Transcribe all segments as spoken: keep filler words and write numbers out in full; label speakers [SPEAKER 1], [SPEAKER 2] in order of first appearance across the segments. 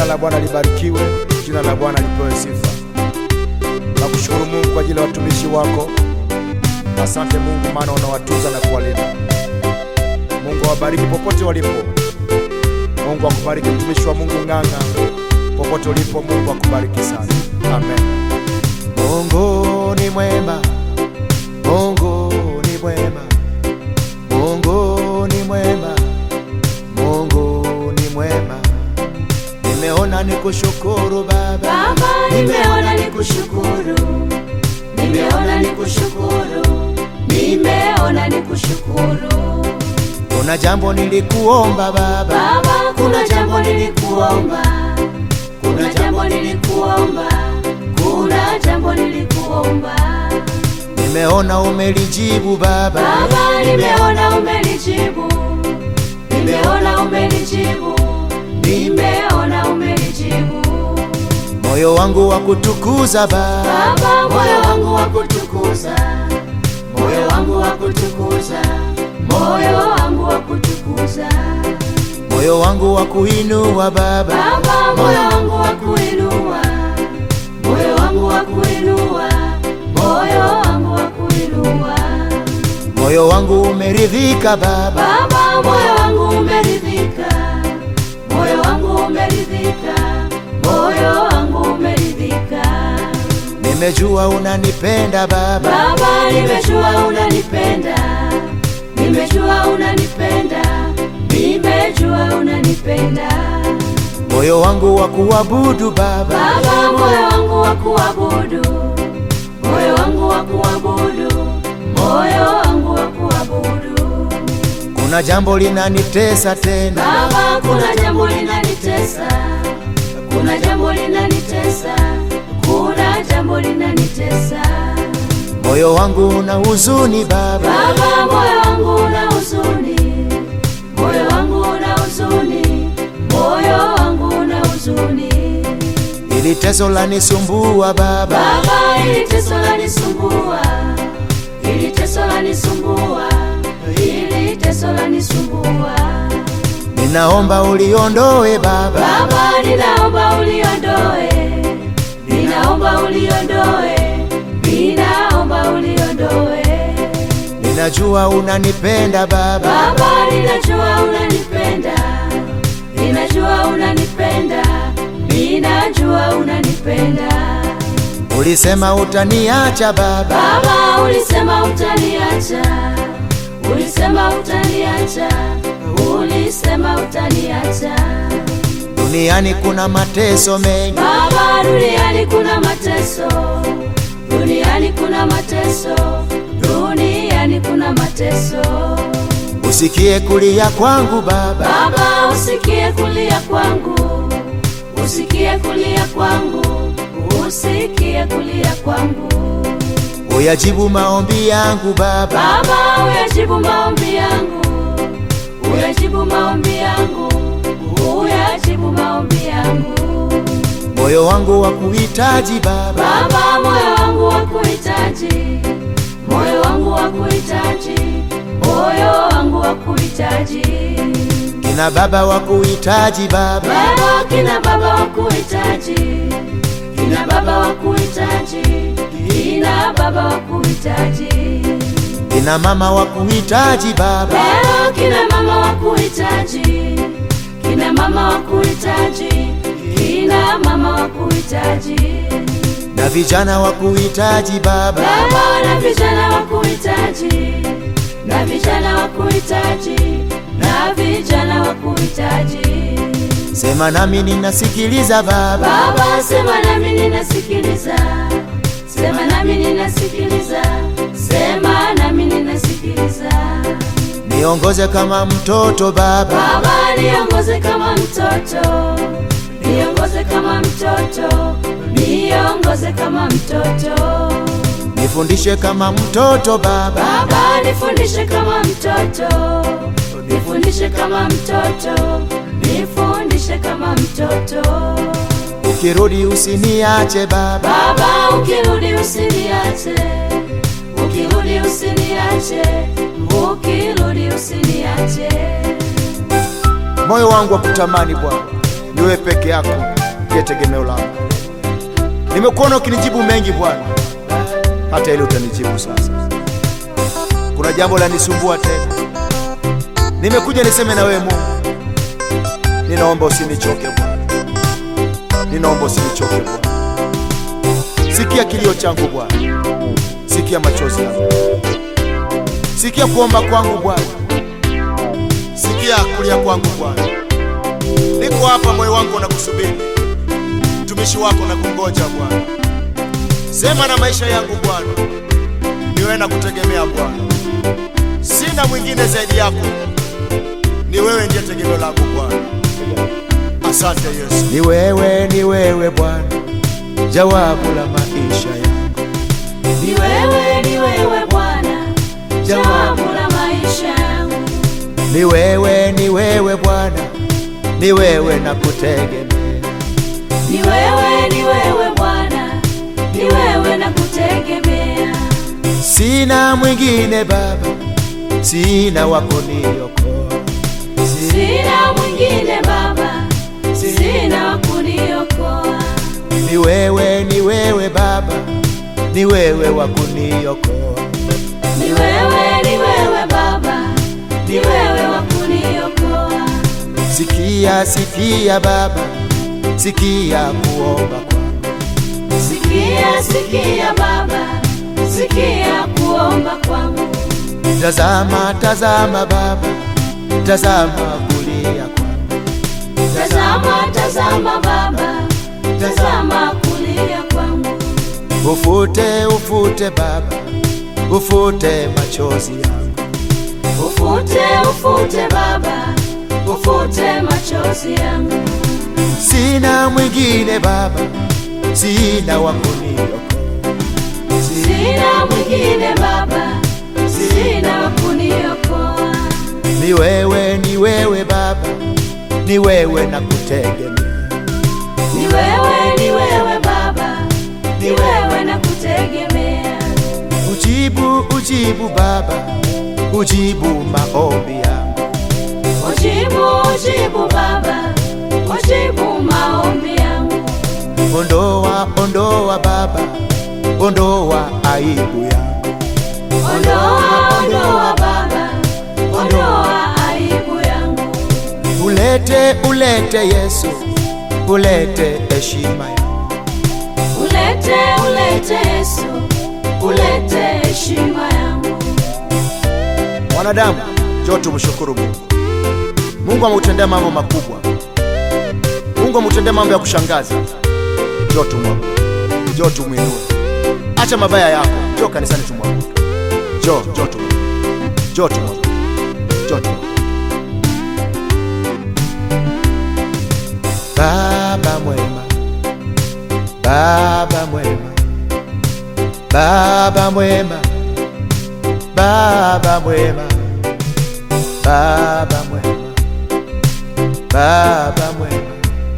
[SPEAKER 1] la Bwana libarikiwe, jina la Bwana lipewe sifa. Nakushukuru Mungu kwa ajili ya watumishi wako. Asante Mungu, maana unawatunza na kuwalinda. Mungu awabariki popote walipo. Mungu akubariki mtumishi wa Mungu Ng'ang'a, popote ulipo. Mungu akubariki sana. Amen. Mungu ni mwema, Mungu ni mwema, Mungu ni mwema, Mungu ni mwema. Nimeona nikushukuru Baba,
[SPEAKER 2] Baba, nimeona nikushukuru, nimeona nikushukuru, nimeona nikushukuru.
[SPEAKER 1] Kuna jambo nilikuomba Baba,
[SPEAKER 2] Baba, kuna jambo nilikuomba, kuna jambo nilikuomba, kuna jambo nilikuomba.
[SPEAKER 1] Nimeona umelijibu Baba,
[SPEAKER 2] Baba, nimeona umelijibu, nimeona umelijibu, nimeona umelijibu.
[SPEAKER 1] Moyo wangu wa kutukuza Baba,
[SPEAKER 2] Baba, moyo wangu wa kutukuza, moyo wangu wa kutukuza, moyo wangu wa kutukuza.
[SPEAKER 1] moyo wangu wa kuinua Baba,
[SPEAKER 2] Baba, moyo wangu wa kuinua, moyo wangu wa kuinua, moyo wangu wa kuinua.
[SPEAKER 1] moyo wangu umeridhika Baba,
[SPEAKER 2] Baba, moyo wangu umeridhika, moyo wangu umeridhika, moyo wangu umeridhika.
[SPEAKER 1] nimejua unanipenda Baba,
[SPEAKER 2] Baba, nimejua unanipenda, nimejua unanipenda, nimejua unanipenda.
[SPEAKER 1] moyo wangu wa kuabudu Baba,
[SPEAKER 2] Baba, moyo wangu wa kuabudu, moyo wangu wa kuabudu, moyo wangu wa kuabudu.
[SPEAKER 1] kuna jambo linanitesa tena
[SPEAKER 2] Baba, kuna jambo linanitesa, kuna jambo linanitesa, kuna jambo linanitesa.
[SPEAKER 1] moyo wangu una huzuni Baba,
[SPEAKER 2] Baba, moyo wangu una huzuni, moyo wangu una huzuni, moyo wangu una huzuni.
[SPEAKER 1] ili teso lanisumbua Baba,
[SPEAKER 2] Baba, ili teso lanisumbua, ili teso lanisumbua, ili teso lanisumbua.
[SPEAKER 1] ninaomba uliondoe Baba,
[SPEAKER 2] Baba, ninaomba uliondoe, ninaomba uliondoe, ninaomba uliondoe.
[SPEAKER 1] ninajua unanipenda Baba,
[SPEAKER 2] Baba, ninajua unanipenda, ninajua unanipenda, ninajua unanipenda.
[SPEAKER 1] ulisema utaniacha Baba,
[SPEAKER 2] Baba, ulisema utaniacha, ulisema utaniacha, ulisema utaniacha.
[SPEAKER 1] duniani kuna mateso mengi
[SPEAKER 2] Baba, duniani kuna mateso, duniani kuna mateso, duniani kuna mateso.
[SPEAKER 1] usikie kulia kwangu Baba,
[SPEAKER 2] Baba, usikie kulia kwangu, usikie kulia kwangu, usikie kulia kwangu.
[SPEAKER 1] uyajibu maombi yangu Baba,
[SPEAKER 2] Baba, uyajibu maombi yangu, uyajibu maombi yangu, uyajibu maombi yangu.
[SPEAKER 1] moyo wangu wa kuhitaji Baba,
[SPEAKER 2] Baba, moyo wangu wa kuhitaji, moyo wangu wa kuhitaji, moyo wangu wa kuhitaji.
[SPEAKER 1] kina baba wa kuhitaji Baba,
[SPEAKER 2] Baba, kina baba wa kuhitaji, kina baba wa kuhitaji, kina baba wa kuhitaji.
[SPEAKER 1] kina mama wa kuhitaji Baba,
[SPEAKER 2] Baba, kina mama wa kuhitaji, kina mama wa kuhitaji, kina mama wa kuhitaji.
[SPEAKER 1] na vijana wa kuhitaji Baba,
[SPEAKER 2] Baba, na vijana wa kuhitaji, na vijana wa kuhitaji, na vijana wa kuhitaji.
[SPEAKER 1] sema nami ninasikiliza Baba,
[SPEAKER 2] Baba, sema nami ninasikiliza, sema nami ninasikiliza, sema nami ninasikiliza.
[SPEAKER 1] niongoze kama mtoto Baba,
[SPEAKER 2] Baba, niongoze kama mtoto, niongoze kama mtoto, niongoze kama mtoto.
[SPEAKER 1] nifundishe kama mtoto Baba,
[SPEAKER 2] Baba, nifundishe kama mtoto, nifundishe kama mtoto, nifundishe kama mtoto.
[SPEAKER 1] ukirudi usiniache Baba,
[SPEAKER 2] Baba, ukirudi usiniache, ukirudi usiniache, ukirudi usiniache.
[SPEAKER 1] moyo wangu wa kutamani Bwana niwe peke yako. ndiye tegemeo langu. Nimekuona ukinijibu mengi Bwana, hata ile utanijibu sasa. Kuna jambo la nisumbua tena, nimekuja niseme na wewe Mungu. Ninaomba usinichoke Bwana, ninaomba usinichoke Bwana. Sikia kilio changu Bwana, sikia machozi yangu, sikia kuomba kwangu Bwana, sikia kulia kwangu Bwana. Niko hapa, moyo wangu unakusubiri, mtumishi wako nakungoja Bwana. Sema na maisha yangu Bwana, niwe na kutegemea Bwana. Sina mwingine zaidi yako, ni wewe ndiye tegemeo langu Bwana. Asante Yesu. Ni wewe, ni wewe Bwana, jawabu la maisha yangu.
[SPEAKER 2] Ni wewe, ni wewe Bwana, jawabu la maisha yangu.
[SPEAKER 1] Ni wewe, ni wewe Bwana, ni wewe na kutegemea.
[SPEAKER 2] Ni wewe, ni wewe Bwana, ni wewe na kutegemea.
[SPEAKER 1] Sina mwingine Baba, sina wa kuniokoa.
[SPEAKER 2] Sina mwingine Baba, sina wa kuniokoa.
[SPEAKER 1] Ni wewe, ni wewe Baba, ni wewe wa kuniokoa.
[SPEAKER 2] Ni wewe, ni wewe Baba, ni wewe wa kuniokoa.
[SPEAKER 1] Sikia, sikia Baba, sikia kuomba kwangu.
[SPEAKER 2] Sikia, sikia Baba, sikia kuomba kwangu.
[SPEAKER 1] Tazama, tazama Baba, tazama kulia kwangu.
[SPEAKER 2] Tazama, tazama Baba, tazama kulia kwangu.
[SPEAKER 1] Ufute, ufute Baba, ufute machozi yangu.
[SPEAKER 2] Ufute, ufute Baba, ufute machozi yangu.
[SPEAKER 1] Sina mwingine Baba, sina wa kuniokoa.
[SPEAKER 2] Sina mwingine Baba, sina wa kuniokoa.
[SPEAKER 1] Ni wewe, ni wewe Baba, ni wewe na kutegemea.
[SPEAKER 2] Ni wewe, ni wewe Baba, ni wewe na kutegemea.
[SPEAKER 1] Ujibu, ujibu Baba, ujibu maombi yangu.
[SPEAKER 2] Ujibu, ujibu Baba, ujibu maombi yangu.
[SPEAKER 1] Ondoa, ondoa Baba, ondoa aibu yangu.
[SPEAKER 2] Ondoa, ondoa Baba, ondoa aibu yangu.
[SPEAKER 1] Ulete, ulete Yesu, ulete heshima yangu.
[SPEAKER 2] Ulete, ulete Yesu, ulete heshima yangu.
[SPEAKER 1] Wanadamu, njoo tumshukuru Mungu. Mungu ameutendea mambo makubwa. Mungu ameutendea mambo ya kushangaza. Njoo tumwabudu, njoo tumuinue. Acha mabaya yako, njoo kanisani tumwabudu. Njoo, njoo tumwabudu, njoo tumwabudu, njoo tumwabudu. Baba mwema, Baba mwema, Baba mwema, Baba mwema, Baba mwema, Baba mwema,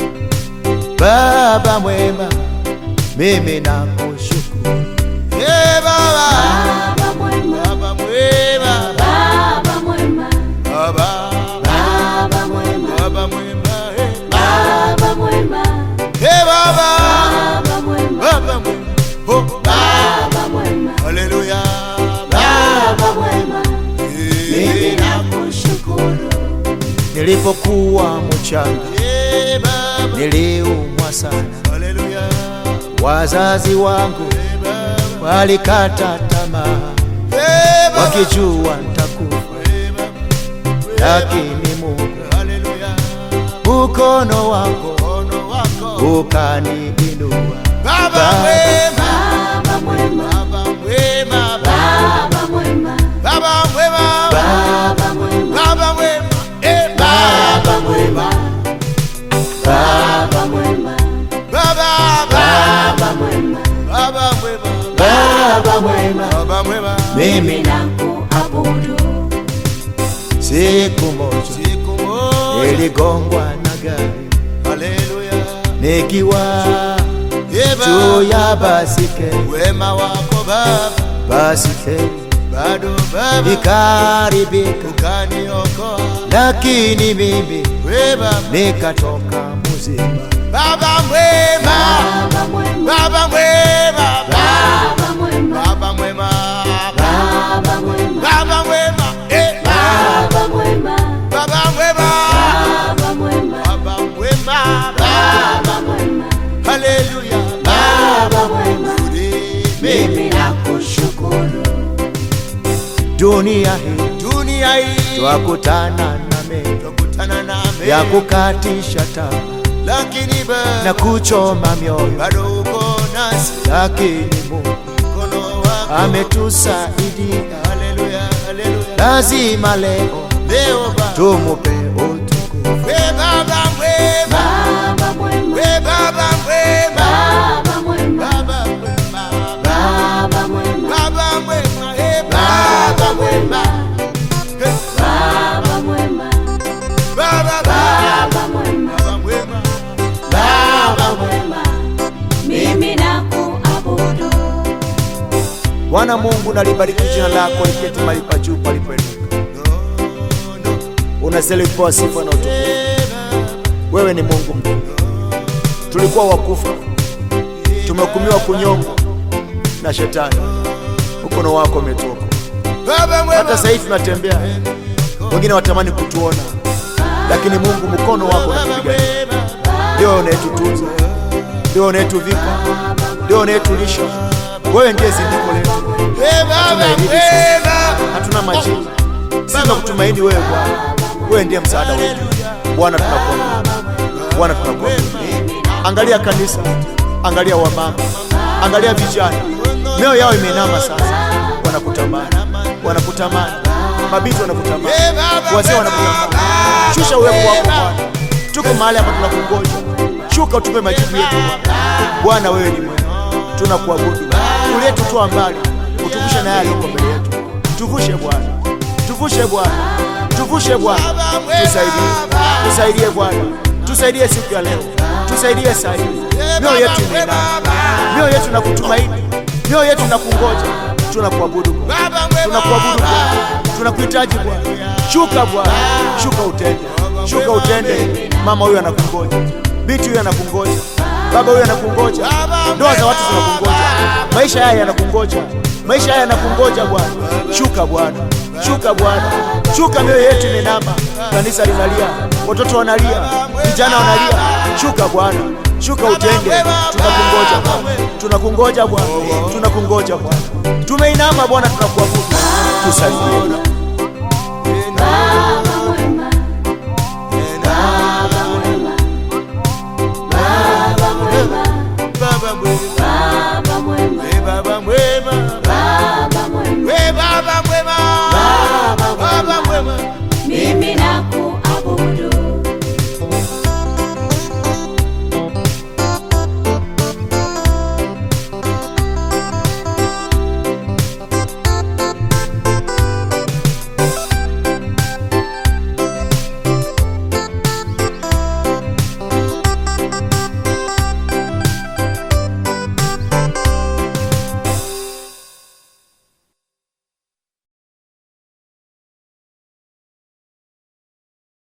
[SPEAKER 1] Baba mwema, mimi nakushukuru. Hey Baba,
[SPEAKER 2] Baba mwema,
[SPEAKER 1] Baba mwema,
[SPEAKER 2] Baba mwema,
[SPEAKER 1] Baba,
[SPEAKER 2] Baba mwema,
[SPEAKER 1] Baba mwema, hey
[SPEAKER 2] Baba mwema,
[SPEAKER 1] hey Baba,
[SPEAKER 2] Baba mwema,
[SPEAKER 1] Baba mwema, oh
[SPEAKER 2] Baba mwema,
[SPEAKER 1] haleluya,
[SPEAKER 2] Baba mwema, mimi
[SPEAKER 1] hey
[SPEAKER 2] nakushukuru.
[SPEAKER 1] Nilipokuwa mchanga, hey Baba, niliumwa sana,
[SPEAKER 3] Haleluya.
[SPEAKER 1] wazazi wangu walikata tamaa, wakijua nitakufa, lakini Mungu mkono wako ukaniinua.
[SPEAKER 3] Baba mwema,
[SPEAKER 2] Baba mwema,
[SPEAKER 3] Baba mwema,
[SPEAKER 2] Baba mwema,
[SPEAKER 3] Baba mwema,
[SPEAKER 2] Baba mwema,
[SPEAKER 3] Baba mwema, eh,
[SPEAKER 2] Baba mwema, Baba mwema,
[SPEAKER 3] Baba,
[SPEAKER 2] Baba mwema,
[SPEAKER 3] Baba mwema,
[SPEAKER 2] Baba mwema,
[SPEAKER 3] Baba mwema.
[SPEAKER 2] mimi nakuabudu.
[SPEAKER 1] Siku moja
[SPEAKER 3] Siku moja,
[SPEAKER 1] niligongwa na gari
[SPEAKER 3] haleluya,
[SPEAKER 1] nikiwa
[SPEAKER 3] eh,
[SPEAKER 1] juu
[SPEAKER 3] Baba,
[SPEAKER 1] ya basikeli,
[SPEAKER 3] wema wako Baba,
[SPEAKER 1] basikeli
[SPEAKER 3] bado Baba,
[SPEAKER 1] ikaribika,
[SPEAKER 3] ukaniokoa,
[SPEAKER 1] lakini mimi
[SPEAKER 3] we Baba,
[SPEAKER 1] nikatoka mzima.
[SPEAKER 3] Baba mwema,
[SPEAKER 2] Baba mwema,
[SPEAKER 3] Baba mwema,
[SPEAKER 2] Baba mwema,
[SPEAKER 3] Baba mwema,
[SPEAKER 2] Baba mwema,
[SPEAKER 3] Baba mwema, eh,
[SPEAKER 2] Baba mwema,
[SPEAKER 3] Baba mwema,
[SPEAKER 2] Baba mwema,
[SPEAKER 3] Baba mwema,
[SPEAKER 2] Baba mwema,
[SPEAKER 3] haleluya,
[SPEAKER 2] Baba mwema,
[SPEAKER 3] mimi
[SPEAKER 2] mimi nakushukuru.
[SPEAKER 1] Dunia hii
[SPEAKER 3] dunia hii
[SPEAKER 1] twakutana na mengi
[SPEAKER 3] tukutana na
[SPEAKER 1] ya
[SPEAKER 3] mengi,
[SPEAKER 1] kukatisha tamaa
[SPEAKER 3] lakini
[SPEAKER 1] na
[SPEAKER 3] Baba
[SPEAKER 1] kuchoma mioyo,
[SPEAKER 3] bado uko nasi,
[SPEAKER 1] lakini Mungu
[SPEAKER 3] mkono wako
[SPEAKER 1] ametusaidia.
[SPEAKER 3] haleluya, haleluya,
[SPEAKER 1] Lazima leo
[SPEAKER 3] leo Baba
[SPEAKER 1] tumupe utukufu.
[SPEAKER 3] we Baba mwema,
[SPEAKER 2] Baba mwema,
[SPEAKER 3] we Baba mwema,
[SPEAKER 2] Baba mwema,
[SPEAKER 3] Baba mwema,
[SPEAKER 2] Baba mwema,
[SPEAKER 3] Baba mwema, eh, Baba mwema, eh,
[SPEAKER 2] Baba mwema,
[SPEAKER 3] Baba,
[SPEAKER 2] Baba mwema,
[SPEAKER 3] Baba mwema,
[SPEAKER 2] Baba mwema, mimi nakuabudu.
[SPEAKER 1] Bwana Mungu, nalibariki jina lako liketi mahali pa juu palipoinuka.
[SPEAKER 3] no, no,
[SPEAKER 1] Unastahili kupewa sifa na utukufu. Wewe ni Mungu mkuu. Tulikuwa wakufa, tumehukumiwa kunyongwa na shetani, mkono wako umetoka.
[SPEAKER 3] Baba mwema,
[SPEAKER 1] Hata sasa hivi tunatembea, wengine watamani kutuona, lakini Mungu, mkono wako unatupigania. Ndio unayetutunza, ndio unayetuvika, ndio unayetulisha. Wewe ndiye zindiko letu,
[SPEAKER 3] we Baba mwema,
[SPEAKER 1] hatuna majini. Sisi tunakutumaini wewe Bwana, wewe ndiye msaada wetu. Bwana tunakuomba, Bwana tunakuomba. Angalia kanisa, angalia wamama, angalia vijana, mioyo yao imeinama sasa, wanakutamani, wanakutamani, mabinti wanakutamani, wazee wanakutamani. Shusha uwepo wako Bwana, tuko mahali hapa tunakungoja. Shuka utupe majibu yetu Bwana. Bwana wewe ni mwema, tunakuabudu. Uliyetutoa mbali, utuvushe na yale yako mbele yetu. Tuvushe Bwana, tuvushe Bwana, tuvushe Bwana, tusaidie, tusaidie Bwana, tusaidie siku ya leo, tusaidie saa hii. Mioyo yetu imeinama, mioyo yetu na kutumaini, mioyo yetu na kungoja. Tunakuabudu Bwana, tunakuabudu Bwana, tunakuhitaji Bwana. Shuka Bwana, shuka utende, shuka utende. Mama huyu anakungoja, binti huyu anakungoja, baba huyu anakungoja, ndoa za watu zinakungoja, maisha haya yanakungoja, maisha haya yanakungoja Bwana. Shuka Bwana, shuka Bwana, shuka. Mioyo yetu imeinama, kanisa linalia, watoto wanalia, vijana wanalia. Shuka Bwana, shuka utende. Tunakungoja Bwana, tunakungoja Bwana, tunakungoja Bwana. Tumeinama Bwana, tunakuabudu. Tusaidie,